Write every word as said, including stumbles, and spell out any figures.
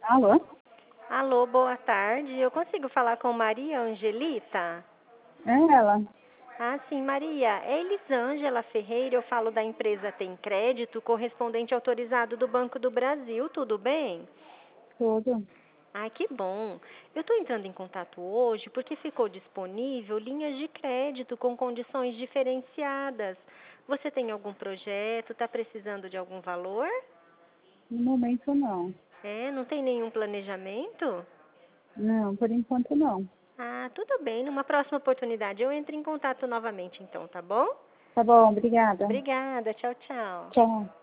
Alô? Alô, boa tarde. Eu consigo falar com Maria Angelita? É ela. Ah, sim, Maria. É Elisângela Ferreira, eu falo da empresa Tem Crédito, correspondente autorizado do Banco do Brasil, tudo bem? Tudo. Ah, que bom. Eu estou entrando em contato hoje porque ficou disponível linhas de crédito com condições diferenciadas. Você tem algum projeto? Está precisando de algum valor? No momento não. É, não tem nenhum planejamento? Não, por enquanto não. Ah, tudo bem. Numa próxima oportunidade eu entro em contato novamente então, tá bom? Tá bom, obrigada. Obrigada. Tchau, tchau. Tchau.